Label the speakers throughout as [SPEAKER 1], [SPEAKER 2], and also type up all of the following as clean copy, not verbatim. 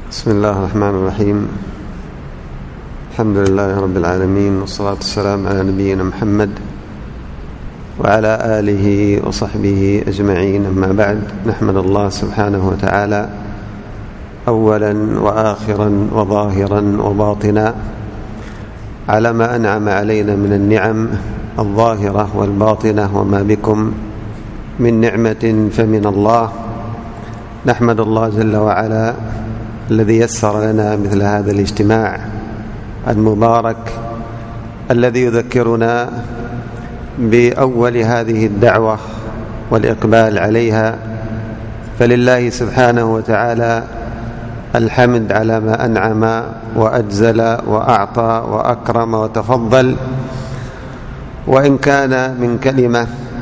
[SPEAKER 1] بسم الله الرحمن الرحيم. الحمد لله رب العالمين، والصلاة والسلام على نبينا محمد وعلى آله وصحبه أجمعين. أما بعد، نحمد الله سبحانه وتعالى أولا وآخرا وظاهرا وباطنا على ما أنعم علينا من النعم الظاهرة والباطنة، وما بكم من نعمة فمن الله. نحمد الله جل وعلا الذي يسر لنا مثل هذا الاجتماع المبارك الذي يذكرنا بأول هذه الدعوة والإقبال عليها. فلله سبحانه وتعالى الحمد على ما أنعم وأجزل وأعطى وأكرم وتفضل. وإن كان من كلمة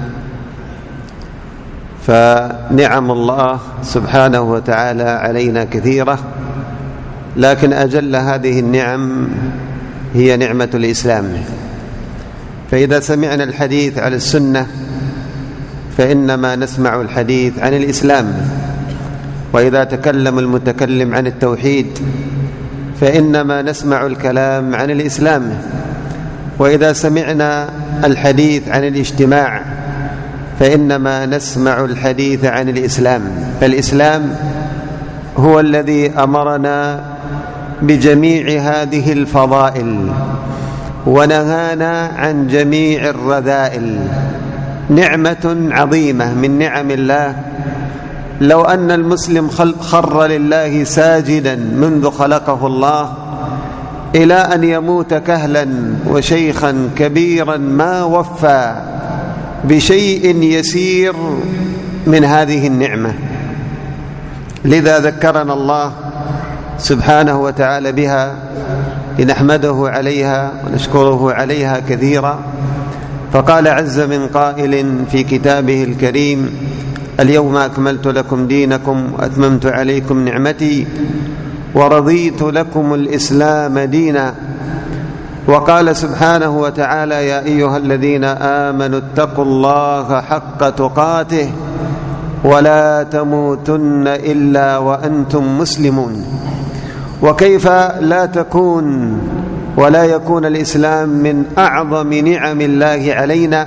[SPEAKER 1] فنعم الله سبحانه وتعالى علينا كثيرة، لكن أجل هذه النعم هي نعمة الإسلام. فإذا سمعنا الحديث عن السنة فإنما نسمع الحديث عن الإسلام، وإذا تكلم المتكلم عن التوحيد فإنما نسمع الكلام عن الإسلام، وإذا سمعنا الحديث عن الاجتماع فإنما نسمع الحديث عن الإسلام. فالإسلام هو الذي أمرنا بجميع هذه الفضائل ونهانا عن جميع الرذائل. نعمة عظيمة من نعم الله. لو أن المسلم خر لله ساجدا منذ خلقه الله إلى أن يموت كهلا وشيخا كبيرا ما وفى بشيء يسير من هذه النعمة. لذا ذكرنا الله سبحانه وتعالى بها لنحمده عليها ونشكره عليها كثيرا. فقال عز من قائل في كتابه الكريم: اليوم أكملت لكم دينكم وأتممت عليكم نعمتي ورضيت لكم الإسلام دينا. وقال سبحانه وتعالى: يا أيها الذين آمنوا اتقوا الله حق تقاته ولا تموتن إلا وأنتم مسلمون. وكيف لا تكون ولا يكون الإسلام من أعظم نعم الله علينا،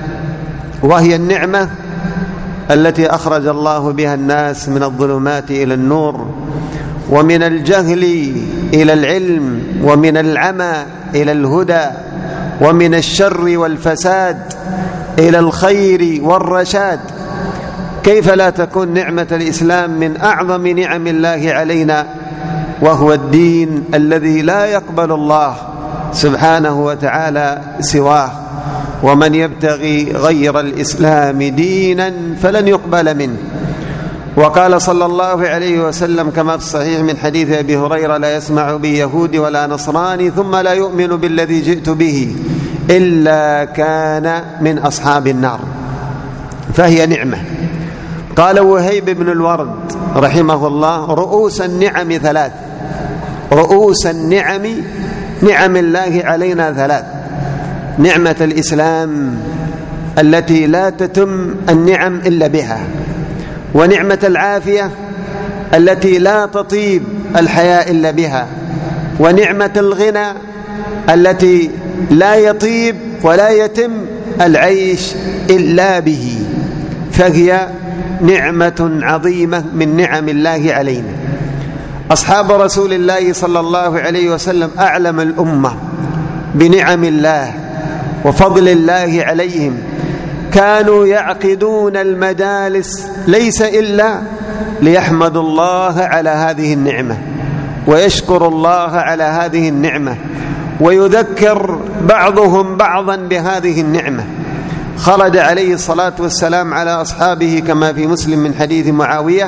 [SPEAKER 1] وهي النعمة التي أخرج الله بها الناس من الظلمات إلى النور، ومن الجهل إلى العلم، ومن العمى إلى الهدى، ومن الشر والفساد إلى الخير والرشاد. كيف لا تكون نعمة الإسلام من أعظم نعم الله علينا، وهو الدين الذي لا يقبل الله سبحانه وتعالى سواه، ومن يبتغي غير الإسلام دينا فلن يقبل منه. وقال صلى الله عليه وسلم كما في الصحيح من حديث أبي هريرة: لا يسمع بي يهودي ولا نصراني ثم لا يؤمن بالذي جئت به إلا كان من أصحاب النار. فهي نعمة. قال وهيب بن الورد رحمه الله: رؤوس النعم ثلاث. رؤوس النعم، نعم الله علينا ثلاث: نعمة الإسلام التي لا تتم النعم إلا بها، ونعمة العافية التي لا تطيب الحياة إلا بها، ونعمة الغنى التي لا يطيب ولا يتم العيش إلا به. فهي نعمة عظيمة من نعم الله علينا. أصحاب رسول الله صلى الله عليه وسلم أعلم الأمة بنعم الله وفضل الله عليهم. كانوا يعقدون المجالس ليس إلا ليحمدوا الله على هذه النعمة ويشكر الله على هذه النعمة، ويذكر بعضهم بعضا بهذه النعمة. خرج عليه الصلاة والسلام على أصحابه كما في مسلم من حديث معاوية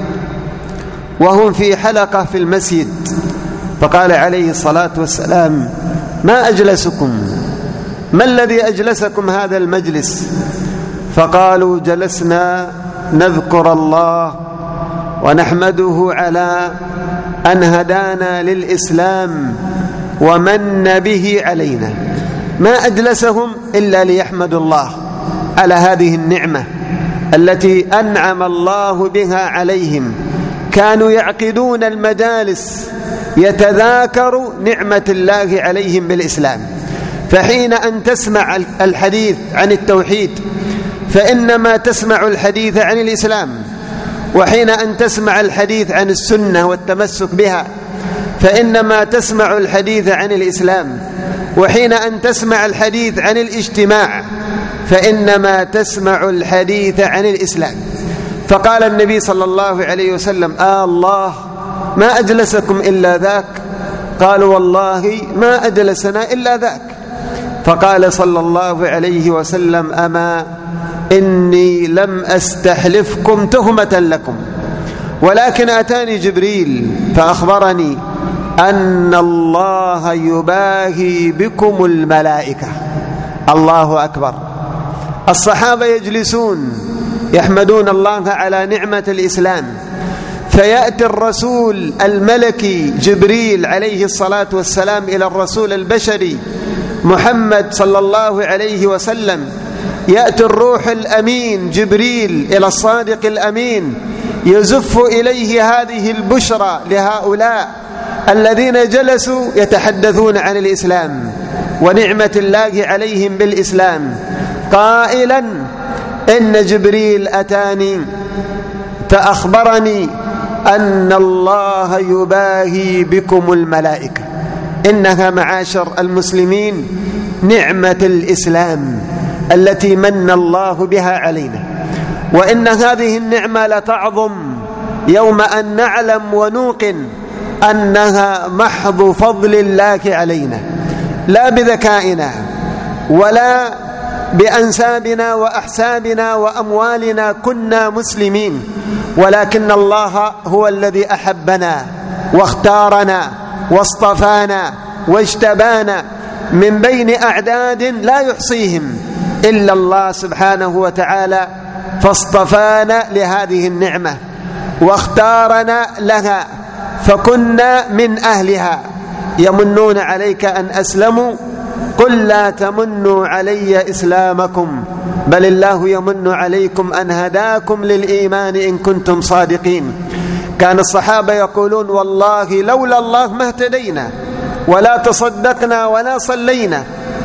[SPEAKER 1] وهم في حلقة في المسجد، فقال عليه الصلاة والسلام: ما أجلسكم؟ ما الذي أجلسكم هذا المجلس؟ فقالوا: جلسنا نذكر الله ونحمده على أن هدانا للإسلام ومن به علينا. ما أجلسهم إلا ليحمدوا الله على هذه النعمة التي أنعم الله بها عليهم. كانوا يعقدون المجالس يتذاكروا نعمة الله عليهم بالإسلام. فحين أن تسمع الحديث عن التوحيد فإنما تسمع الحديث عن الإسلام، وحين أن تسمع الحديث عن السنة والتمسك بها فإنما تسمع الحديث عن الإسلام، وحين أن تسمع الحديث عن الاجتماع فإنما تسمع الحديث عن الإسلام. فقال النبي صلى الله عليه وسلم: الله ما أجلسكم إلا ذاك؟ قالوا: والله ما أجلسنا إلا ذاك. فقال صلى الله عليه وسلم: أما إني لم أستحلفكم تهمة لكم، ولكن أتاني جبريل فأخبرني أن الله يباهي بكم الملائكة. الله أكبر. الصحابة يجلسون يحمدون الله على نعمة الإسلام، فيأتي الرسول الملكي جبريل عليه الصلاة والسلام إلى الرسول البشري محمد صلى الله عليه وسلم، يأتي الروح الأمين جبريل إلى الصادق الأمين يزف إليه هذه البشرى لهؤلاء الذين جلسوا يتحدثون عن الإسلام ونعمة الله عليهم بالإسلام، قائلا: إن جبريل أتاني فأخبرني أن الله يباهي بكم الملائكة. إنها معاشر المسلمين نعمة الإسلام التي من الله بها علينا، وإن هذه النعمة لتعظم يوم أن نعلم ونوقن أنها محض فضل الله علينا، لا بذكائنا ولا بأنسابنا وأحسابنا وأموالنا كنا مسلمين، ولكن الله هو الذي أحبنا واختارنا واصطفانا واجتبانا من بين أعداد لا يحصيهم إلا الله سبحانه وتعالى، فاصطفانا لهذه النعمة واختارنا لها فكنا من أهلها. يمنون عليك أن أسلموا قل لا تمنوا علي إسلامكم بل الله يمن عليكم أن هداكم للإيمان إن كنتم صادقين. كان الصحابة يقولون: والله لولا الله ما اهتدينا ولا تصدقنا ولا صلينا.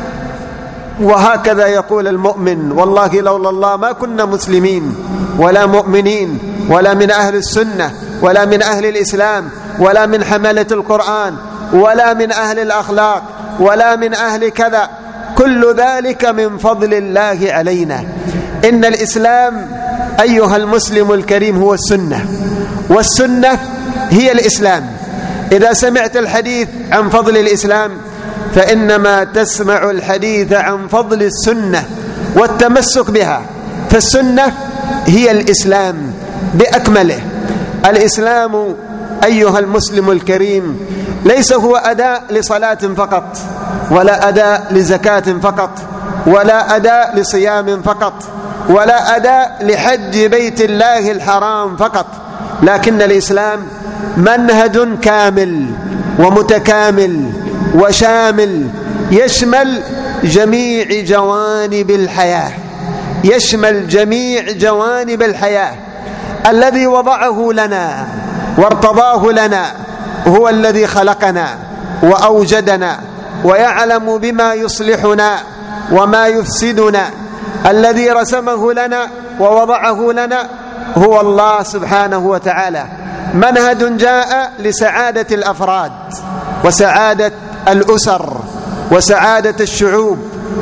[SPEAKER 1] وهكذا يقول المؤمن: والله لولا الله ما كنا مسلمين ولا مؤمنين ولا من أهل السنة ولا من أهل الإسلام ولا من حملة القرآن ولا من أهل الأخلاق ولا من أهل كذا، كل ذلك من فضل الله علينا. إن الإسلام أيها المسلم الكريم هو السنة، والسنة هي الإسلام. إذا سمعت الحديث عن فضل الإسلام فإنما تسمع الحديث عن فضل السنة والتمسك بها، فالسنة هي الإسلام بأكمله. الإسلام أيها المسلم الكريم ليس هو أداء لصلاة فقط، ولا أداء لزكاة فقط، ولا أداء لصيام فقط، ولا أداء لحج بيت الله الحرام فقط، لكن الإسلام منهج كامل ومتكامل وشامل يشمل جميع جوانب الحياة، يشمل جميع جوانب الحياة. الذي وضعه لنا وارتضاه لنا هو الذي خلقنا وأوجدنا ويعلم بما يصلحنا وما يفسدنا. الذي رسمه لنا ووضعه لنا هو الله سبحانه وتعالى. منهج جاء لسعادة الأفراد وسعادة الأسر وسعادة الشعوب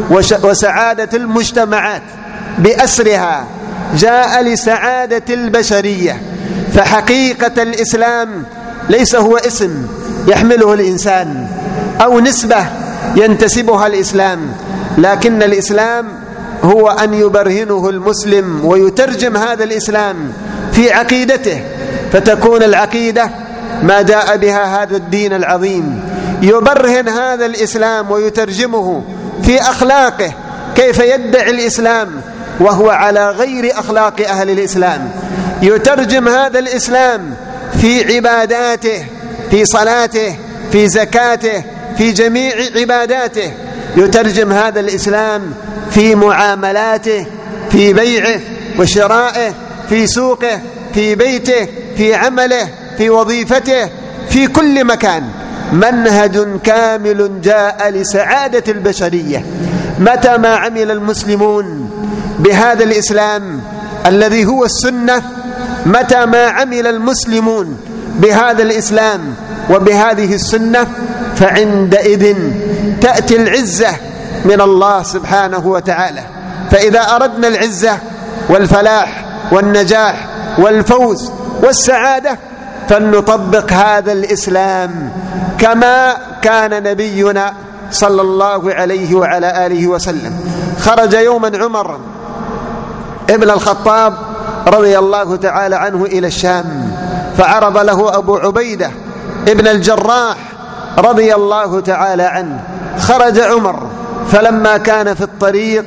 [SPEAKER 1] وسعادة المجتمعات بأسرها، جاء لسعادة البشرية. فحقيقة الإسلام ليس هو اسم يحمله الإنسان أو نسبة ينتسبها الإسلام، لكن الإسلام هو أن يبرهنه المسلم ويترجم هذا الإسلام في عقيدته، فتكون العقيدة ما جاء بها هذا الدين العظيم. يبرهن هذا الإسلام ويترجمه في أخلاقه، كيف يدعي الإسلام وهو على غير أخلاق أهل الإسلام. يترجم هذا الإسلام في عباداته، في صلاته، في زكاته، في جميع عباداته. يترجم هذا الإسلام في معاملاته، في بيعه وشرائه، في سوقه، في بيته، في عمله، في وظيفته، في كل مكان. منهج كامل جاء لسعادة البشرية. متى ما عمل المسلمون بهذا الإسلام الذي هو السنة، متى ما عمل المسلمون بهذا الإسلام وبهذه السنة، فعندئذ تأتي العزة من الله سبحانه وتعالى. فإذا أردنا العزة والفلاح والنجاح والفوز والسعادة فلنطبق هذا الإسلام كما كان نبينا صلى الله عليه وعلى آله وسلم. خرج يوما عمر ابن الخطاب رضي الله تعالى عنه إلى الشام، فعرض له أبو عبيدة ابن الجراح رضي الله تعالى عنه. خرج عمر، فلما كان في الطريق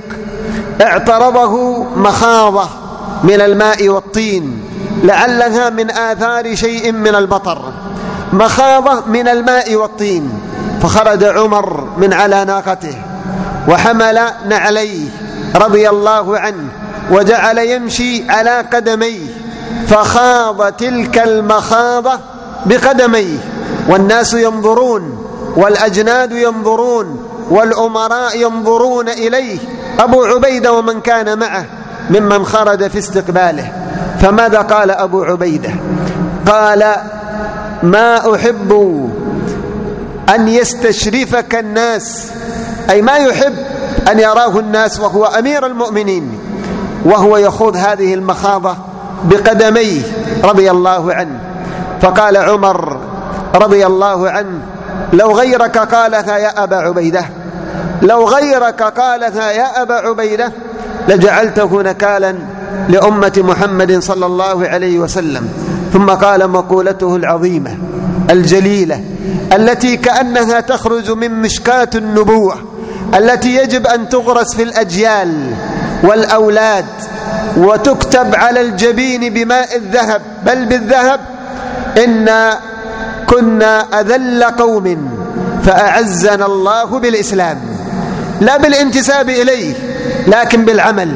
[SPEAKER 1] اعترضه مخاضة من الماء والطين، لعلها من آثار شيء من المطر، مخاضة من الماء والطين. فخرج عمر من على ناقته وحمل نعليه رضي الله عنه وجعل يمشي على قدميه، فخاض تلك المخاضة بقدميه، والناس ينظرون والأجناد ينظرون والأمراء ينظرون إليه، أبو عبيدة ومن كان معه ممن خرج في استقباله. فماذا قال أبو عبيدة؟ قال: ما أحب أن يستشرفك الناس، أي ما يحب أن يراه الناس وهو أمير المؤمنين وهو يخوض هذه المخاضة بقدميه رضي الله عنه. فقال عمر رضي الله عنه: لو غيرك قالها يا أبا عبيدة، لو غيرك قالها يا أبا عبيدة لجعلته نكالا لأمة محمد صلى الله عليه وسلم. ثم قال مقولته العظيمة الجليلة التي كأنها تخرج من مشكاة النبوة، التي يجب أن تغرس في الأجيال والأولاد وتكتب على الجبين بماء الذهب بل بالذهب: إنا كنا أذل قوم فأعزنا الله بالإسلام. لا بالانتساب إليه لكن بالعمل.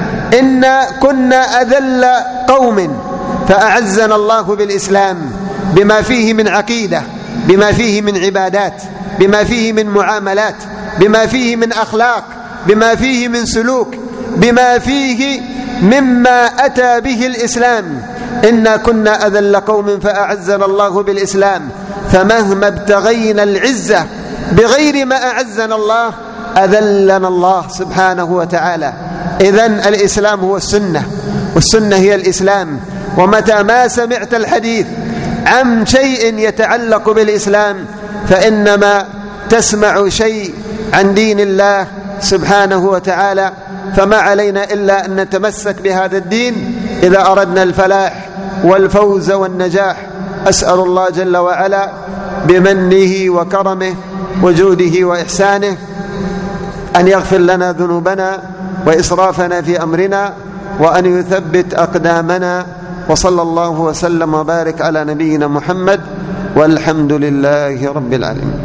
[SPEAKER 1] إنا كنا أذل قوم فأعزنا الله بالإسلام، بما فيه من عقيدة، بما فيه من عبادات، بما فيه من معاملات، بما فيه من أخلاق، بما فيه من سلوك، بما فيه مما أتى به الإسلام. إنا كنا أذل قوم فأعزنا الله بالإسلام، فمهما ابتغينا العزة بغير ما أعزنا الله أذلنا الله سبحانه وتعالى. إذن الإسلام هو السنة، والسنة هي الإسلام. ومتى ما سمعت الحديث عن شيء يتعلق بالإسلام فإنما تسمع شيء عن دين الله سبحانه وتعالى. فما علينا إلا أن نتمسك بهذا الدين إذا أردنا الفلاح والفوز والنجاح. أسأل الله جل وعلا بمنه وكرمه وجوده وإحسانه أن يغفر لنا ذنوبنا وإسرافنا في أمرنا وأن يثبت أقدامنا. وصلى الله وسلم وبارك على نبينا محمد، والحمد لله رب العالمين.